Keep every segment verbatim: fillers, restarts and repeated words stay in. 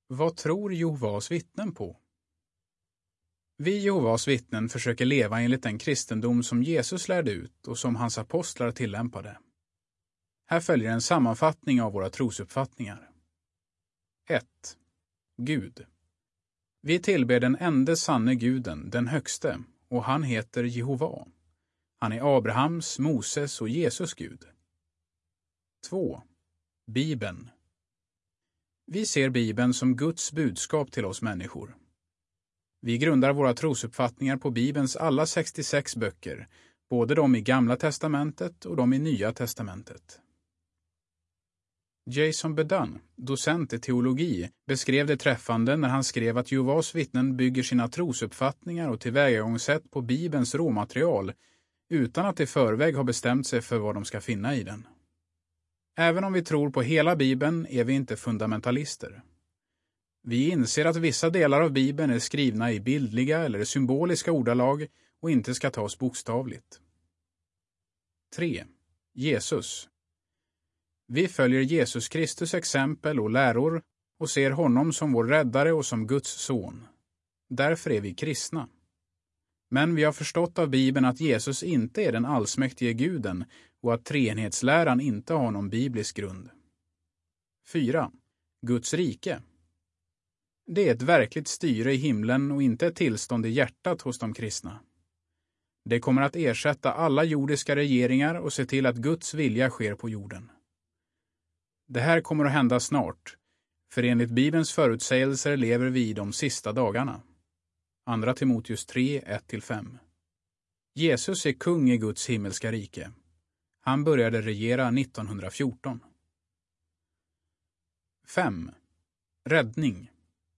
Vad tror Jehovas vittnen på? Vi Jehovas vittnen försöker leva enligt den kristendom som Jesus lärde ut och som hans apostlar tillämpade. Här följer en sammanfattning av våra trosuppfattningar. ett. Gud. Vi tillber den ende sanne guden, den högste, och han heter Jehova. Han är Abrahams, Moses och Jesus Gud. två. Bibeln. Vi ser Bibeln som Guds budskap till oss människor. Vi grundar våra trosuppfattningar på Bibelns alla sextiosex böcker, både de i Gamla testamentet och de i Nya testamentet. Jason Bedun, docent i teologi, beskrev det träffande när han skrev att Jehovas vittnen bygger sina trosuppfattningar och tillvägagångssätt på Bibelns råmaterial utan att i förväg ha bestämt sig för vad de ska finna i den. Även om vi tror på hela Bibeln är vi inte fundamentalister. Vi inser att vissa delar av Bibeln är skrivna i bildliga eller symboliska ordalag och inte ska tas bokstavligt. tre. Jesus. Vi följer Jesus Kristus exempel och läror och ser honom som vår räddare och som Guds son. Därför är vi kristna. Men vi har förstått av Bibeln att Jesus inte är den allsmäktige guden och att treenhetsläran inte har någon biblisk grund. fyra. Guds rike. Det är ett verkligt styre i himlen och inte ett tillstånd i hjärtat hos de kristna. Det kommer att ersätta alla jordiska regeringar och se till att Guds vilja sker på jorden. Det här kommer att hända snart, för enligt Bibelns förutsägelser lever vi i de sista dagarna. Andra Timoteus tre, ett till fem. Jesus är kung i Guds himmelska rike. Han började regera nittonhundrafjorton. fem. Räddning.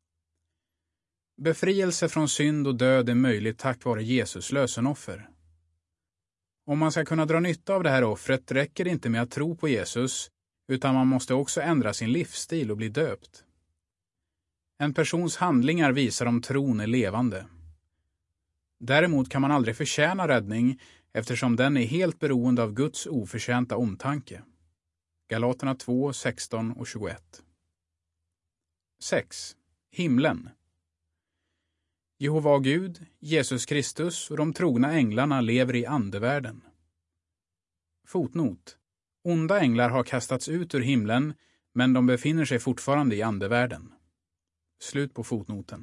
Befrielse från synd och död är möjligt tack vare Jesus lösenoffer. Om man ska kunna dra nytta av det här offret räcker det inte med att tro på Jesus, utan man måste också ändra sin livsstil och bli döpt. En persons handlingar visar om tron är levande. Däremot kan man aldrig förtjäna räddning eftersom den är helt beroende av Guds oförtjänta omtanke. Galaterna två, sexton och tjugoett. sex. Himlen. Jehova Gud, Jesus Kristus och de trogna änglarna lever i andevärlden. Fotnot. Onda änglar har kastats ut ur himlen, men de befinner sig fortfarande i andevärlden. Slut på fotnoten.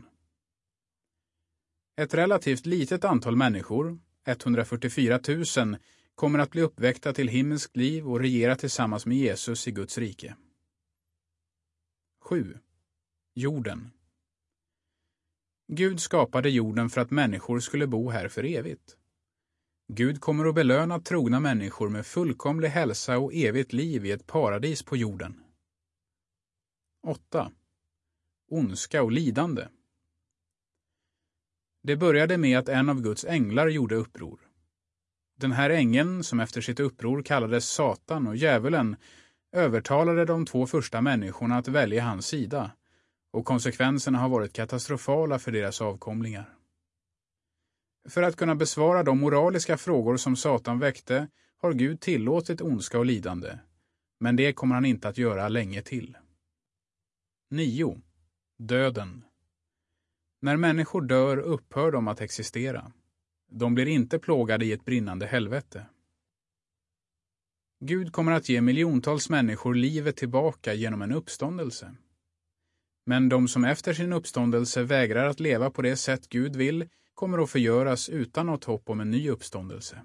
Ett relativt litet antal människor, etthundrafyrtiofyra tusen, kommer att bli uppväckta till himmelskt liv och regera tillsammans med Jesus i Guds rike. sju. Jorden. Gud skapade jorden för att människor skulle bo här för evigt. Gud kommer att belöna trogna människor med fullkomlig hälsa och evigt liv i ett paradis på jorden. åtta. Ondska och lidande. Det började med att en av Guds änglar gjorde uppror. Den här ängeln, som efter sitt uppror kallades Satan och djävulen, övertalade de två första människorna att välja hans sida, och konsekvenserna har varit katastrofala för deras avkomlingar. För att kunna besvara de moraliska frågor som Satan väckte har Gud tillåtit ondska och lidande, men det kommer han inte att göra länge till. nio. Döden. När människor dör upphör de att existera. De blir inte plågade i ett brinnande helvete. Gud kommer att ge miljontals människor livet tillbaka genom en uppståndelse. Men de som efter sin uppståndelse vägrar att leva på det sätt Gud vill kommer att förgöras utan något hopp om en ny uppståndelse.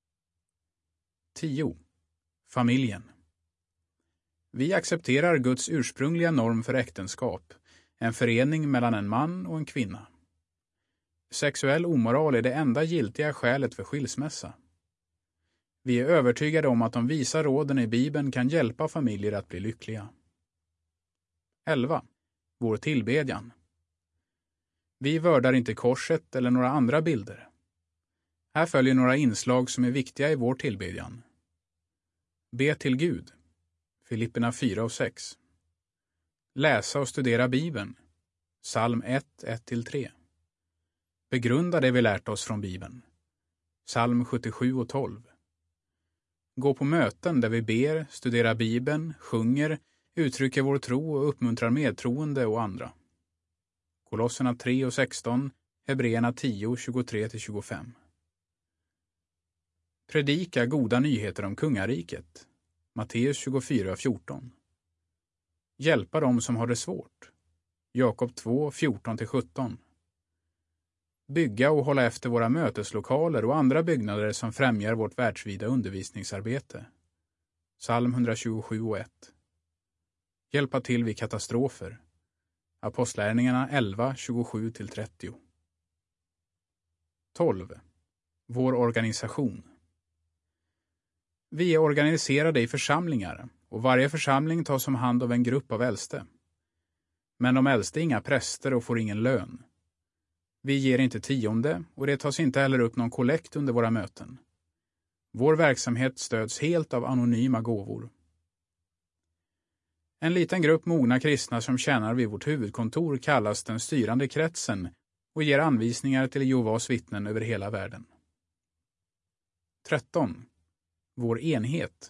tio. Familjen. Vi accepterar Guds ursprungliga norm för äktenskap, en förening mellan en man och en kvinna. Sexuell omoral är det enda giltiga skälet för skilsmässa. Vi är övertygade om att de visa råden i Bibeln kan hjälpa familjer att bli lyckliga. elva. Vår tillbedjan. Vi vördar inte korset eller några andra bilder. Här följer några inslag som är viktiga i vår tillbedjan. Be till Gud. Filipperna fyra och sex. Läsa och studera Bibeln. Psalm ett, ett till tre. Begrunda det vi lärt oss från Bibeln. Psalm sjuttiosju och tolv. Gå på möten där vi ber, studerar Bibeln, sjunger, uttrycker vår tro och uppmuntrar medtroende och andra. Kolosserna tre och sexton, Hebreerna tio, tjugotre till tjugofem. Predika goda nyheter om kungariket. Matteus tjugofyra, fjorton. Hjälpa dem som har det svårt. Jakob två, fjorton till sjutton. Bygga och hålla efter våra möteslokaler och andra byggnader som främjar vårt världsvida undervisningsarbete. Psalm etthundratjugosju och ett. Hjälpa till vid katastrofer. Apostlagärningarna elva, tjugosju till trettio. tolv. Vår organisation. Vi är organiserade i församlingar och varje församling tas om hand av en grupp av äldste. Men de äldste är inga präster och får ingen lön. Vi ger inte tionde och det tas inte heller upp någon kollekt under våra möten. Vår verksamhet stöds helt av anonyma gåvor. En liten grupp mogna kristna som tjänar vid vårt huvudkontor kallas den styrande kretsen och ger anvisningar till Jehovas vittnen över hela världen. tretton. Vår enhet.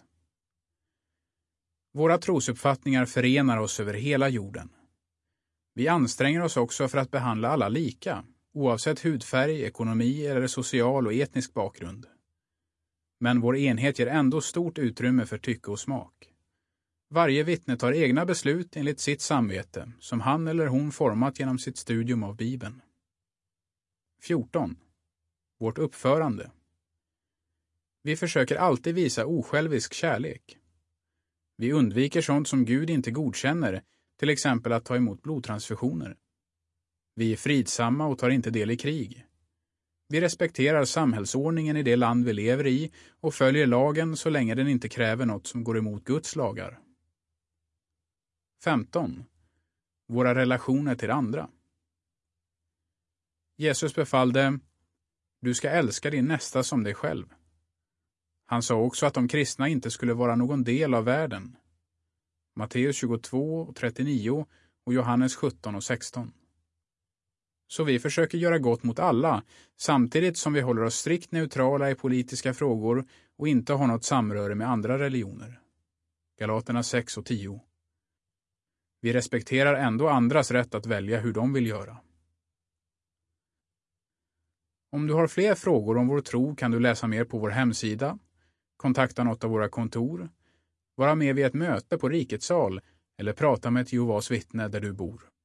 Våra trosuppfattningar förenar oss över hela jorden. Vi anstränger oss också för att behandla alla lika, oavsett hudfärg, ekonomi eller social och etnisk bakgrund. Men vår enhet ger ändå stort utrymme för tycke och smak. Varje vittne tar egna beslut enligt sitt samvete, som han eller hon format genom sitt studium av Bibeln. fjorton. Vårt uppförande. Vi försöker alltid visa osjälvisk kärlek. Vi undviker sånt som Gud inte godkänner, till exempel att ta emot blodtransfusioner. Vi är fridsamma och tar inte del i krig. Vi respekterar samhällsordningen i det land vi lever i och följer lagen så länge den inte kräver något som går emot Guds lagar. femton. Våra relationer till andra. Jesus befallde: du ska älska din nästa som dig själv. Han sa också att de kristna inte skulle vara någon del av världen. Matteus tjugotvå, trettionio och Johannes sjutton och sexton. Så vi försöker göra gott mot alla, samtidigt som vi håller oss strikt neutrala i politiska frågor och inte har något samröre med andra religioner. Galaterna sex och tio. Vi respekterar ändå andras rätt att välja hur de vill göra. Om du har fler frågor om vår tro kan du läsa mer på vår hemsida, kontakta något av våra kontor, vara med vid ett möte på Rikets sal eller prata med ett Jehovas vittne där du bor.